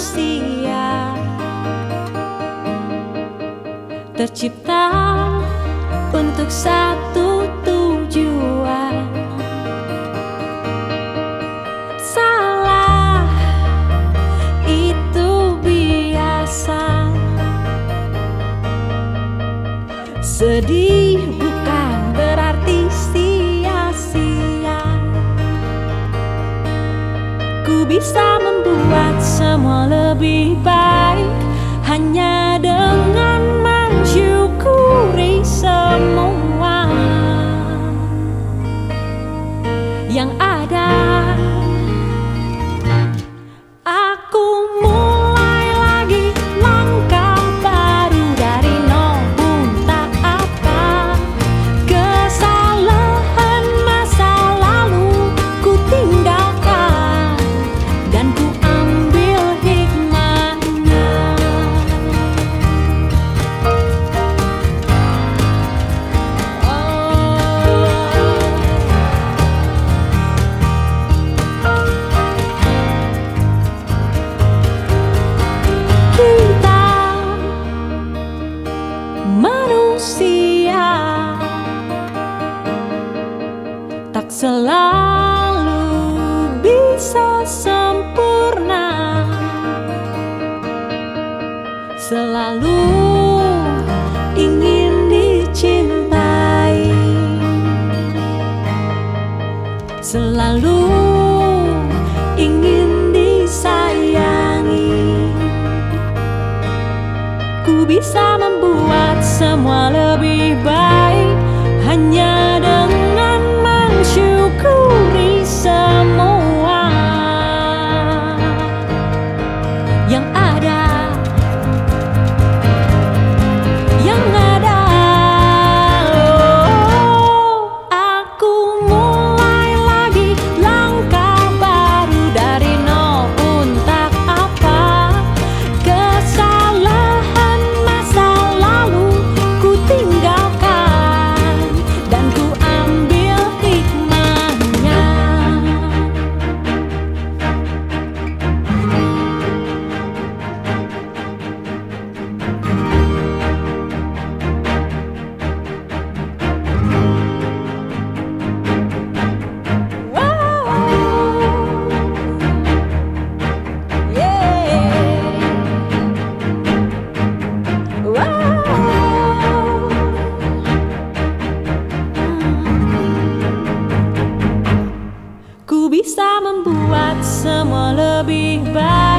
manusia tercipta untuk satu tujuan. Salah itu biasa, sedih bukan berarti sia-sia. Ku bisa membuat semua lebih baik hanya dengan mensyukuri semua yang ada. Aku mulai lagi langkah baru dari nol, tak apa. Kesalahan masa lalu ku tinggalkan dan ku ambil hikmahnya. Kita manusia tak selalu bisa sempurna, selalu ingin dicintai, selalu ingin disayangi. Ku bisa membuat semua lebih baik hanya dengan mensyukuri semua yang ada, yang ada. Oh, aku mulai lagi langkah baru dari nol, tak apa. Kesalahan masa lalu ku tinggalkan dan ku ambil hikmahnya. Ku bisa membuat semua lebih baik